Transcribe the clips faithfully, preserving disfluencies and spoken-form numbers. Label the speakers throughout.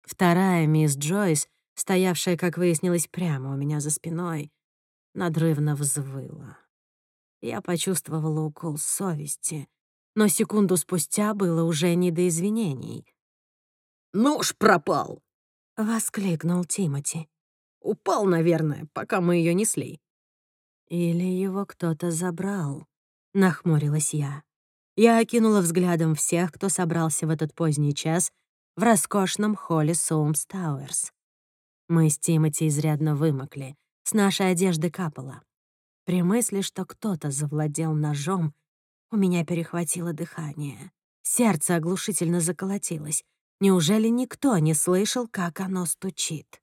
Speaker 1: Вторая мисс Джойс, стоявшая, как выяснилось, прямо у меня за спиной, надрывно взвыла. Я почувствовала укол совести, но секунду спустя было уже не до извинений.
Speaker 2: «Нож пропал!»
Speaker 1: — воскликнул Тимоти.
Speaker 2: «Упал, наверное, пока мы ее несли».
Speaker 1: «Или его кто-то забрал», — нахмурилась я. Я окинула взглядом всех, кто собрался в этот поздний час в роскошном холле Соумс Тауэрс. Мы с Тимоти изрядно вымокли, с нашей одежды капало. При мысли, что кто-то завладел ножом, у меня перехватило дыхание. Сердце оглушительно заколотилось. Неужели никто не слышал, как оно стучит?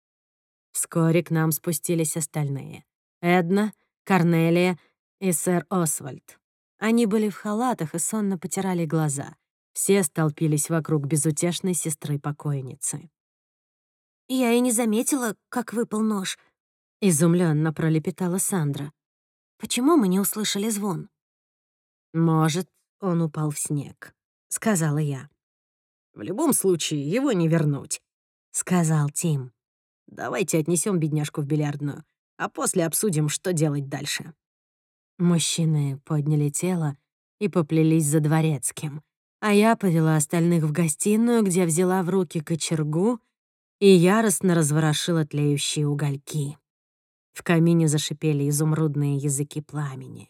Speaker 1: Вскоре к нам спустились остальные. Эдна, Корнелия и сэр Освальд. Они были в халатах и сонно потирали глаза. Все столпились вокруг безутешной сестры покойницы.
Speaker 3: «Я и не заметила, как выпал нож», —
Speaker 1: изумленно пролепетала Сандра.
Speaker 3: «Почему мы не услышали звон?»
Speaker 1: «Может, он упал в снег», — сказала я.
Speaker 2: «В любом случае, его не вернуть»,
Speaker 1: — сказал Тим.
Speaker 2: «Давайте отнесем бедняжку в бильярдную, а после обсудим, что делать дальше».
Speaker 1: Мужчины подняли тело и поплелись за дворецким, а я повела остальных в гостиную, где взяла в руки кочергу и яростно разворошила тлеющие угольки. В камине зашипели изумрудные языки пламени.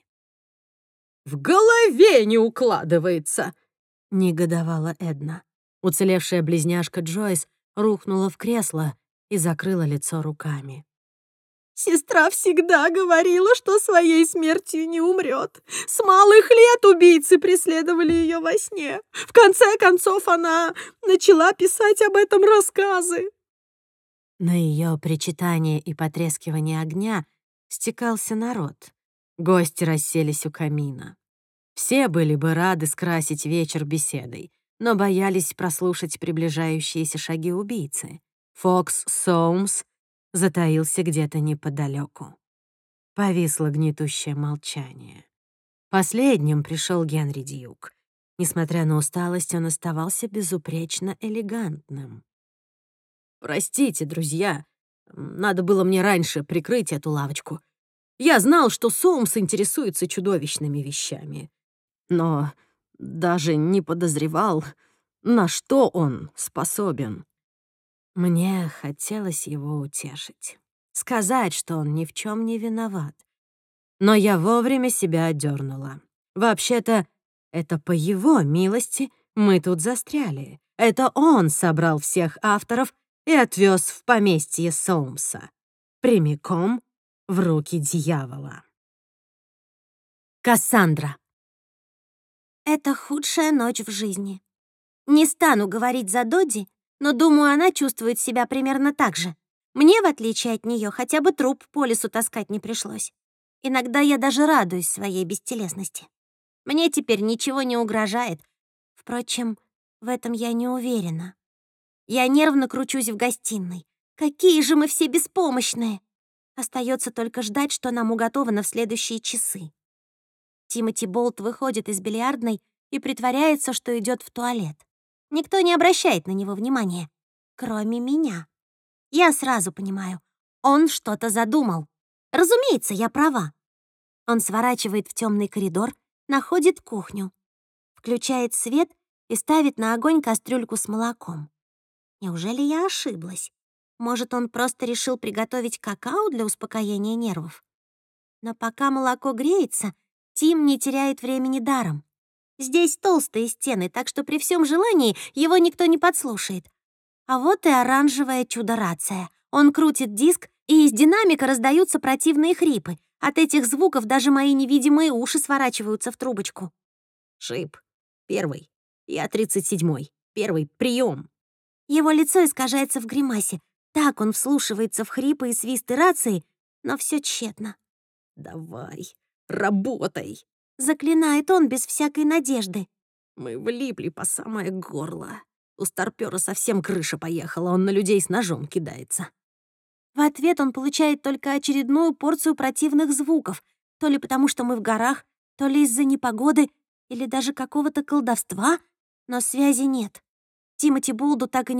Speaker 2: «В голове не укладывается!»
Speaker 1: — негодовала Эдна. Уцелевшая близняшка Джойс рухнула в кресло и закрыла лицо руками.
Speaker 4: «Сестра всегда говорила, что своей смертью не умрет. С малых лет убийцы преследовали ее во сне. В конце концов, она начала писать об этом рассказы».
Speaker 1: На ее причитание и потрескивание огня стекался народ. Гости расселись у камина. Все были бы рады скрасить вечер беседой, но боялись прослушать приближающиеся шаги убийцы. Фокс Соумс затаился где-то неподалеку. Повисло гнетущее молчание. Последним пришел Генри Дьюк. Несмотря на усталость, он оставался безупречно элегантным.
Speaker 2: «Простите, друзья, надо было мне раньше прикрыть эту лавочку. Я знал, что Соумс интересуется чудовищными вещами, но даже не подозревал, на что он способен».
Speaker 1: Мне хотелось его утешить, сказать, что он ни в чем не виноват. Но я вовремя себя одернула. Вообще-то, это по его милости мы тут застряли. Это он собрал всех авторов и отвез в поместье Соумса, прямиком в руки дьявола. Кассандра.
Speaker 3: Это худшая ночь в жизни. Не стану говорить за Додди, но, думаю, она чувствует себя примерно так же. Мне, в отличие от нее, хотя бы труп по лесу таскать не пришлось. Иногда я даже радуюсь своей бестелесности. Мне теперь ничего не угрожает. Впрочем, в этом я не уверена. Я нервно кручусь в гостиной. Какие же мы все беспомощные! Остается только ждать, что нам уготовано в следующие часы. Тимоти Болт выходит из бильярдной и притворяется, что идет в туалет. Никто не обращает на него внимания, кроме меня. Я сразу понимаю, он что-то задумал. Разумеется, я права. Он сворачивает в темный коридор, находит кухню, включает свет и ставит на огонь кастрюльку с молоком. Неужели я ошиблась? Может, он просто решил приготовить какао для успокоения нервов? Но пока молоко греется, Тим не теряет времени даром. Здесь толстые стены, так что при всем желании его никто не подслушает. А вот и оранжевая чудо-рация. Он крутит диск, и из динамика раздаются противные хрипы. От этих звуков даже мои невидимые уши сворачиваются в трубочку.
Speaker 2: «Шип, первый. Я тридцать седьмой. Первый прием».
Speaker 3: Его лицо искажается в гримасе. Так он вслушивается в хрипы и свисты рации, но все тщетно.
Speaker 2: «Давай, работай!»
Speaker 3: — заклинает он без всякой надежды.
Speaker 2: «Мы влипли по самое горло. У старпёра совсем крыша поехала, он на людей с ножом кидается».
Speaker 3: В ответ он получает только очередную порцию противных звуков, то ли потому, что мы в горах, то ли из-за непогоды, или даже какого-то колдовства, но связи нет. Тимоти Болду так и не